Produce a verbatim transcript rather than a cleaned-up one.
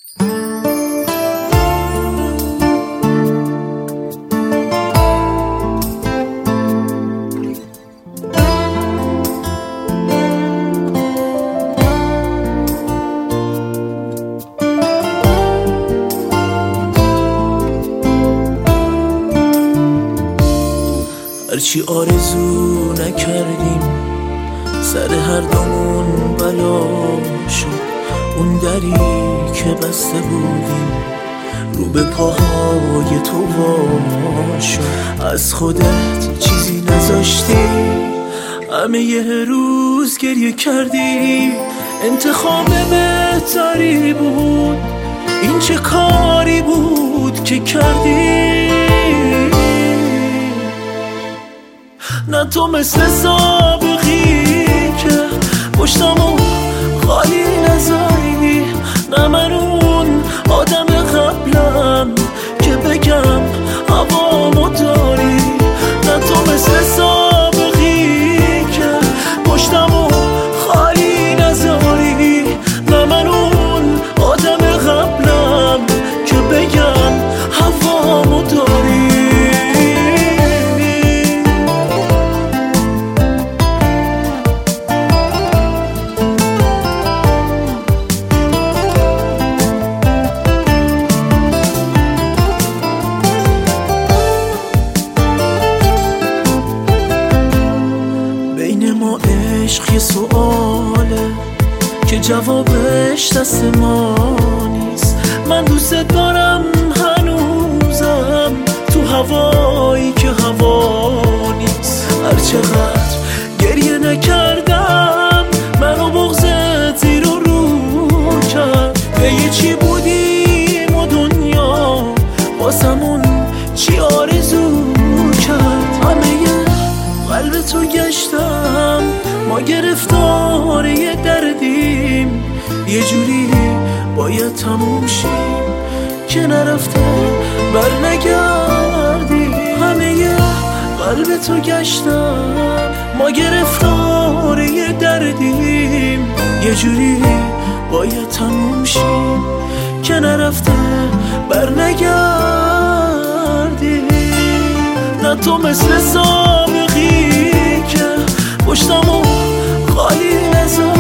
هرچی آرزو نکردیم سر هر دومون بلا شد. اون دری که بسته بودیم رو به پاهای تو وا شد. از خودت چیزی نذاشتی، همه یه روز گریه کردی. انتخاب بهتری بود، این چه کاری بود که کردی؟ نه تو مثل سابقی که پشتمو خالی نذاری، نه من اون آدم قبلم که بگم هوامو داری. نه تو مثل سابقی که پشتمو خالی نذاری، نه من اون آدم قبلم که بگم هوامو داری. عشق یه سؤاله که جوابش دست ما نیست. من دوست دارم هنوزم تو هوایی که هوا نیست. هرچقدر گریه نکردم منو بغضت زیر و رو کرد. به یه چی بودیم و دنیا واسمون چی آرزو کرد. همه قلب تو گشتم، ما گرفتار یه دردیم. یه جوری باید تموم شیم که نرفته بر نگردیم. همه قلب تو گشتم، ما گرفتار یه دردیم. یه جوری باید تموم شیم که نرفته بر نگردیم. نه تو مثل سابقی که پشتمو خالی نذار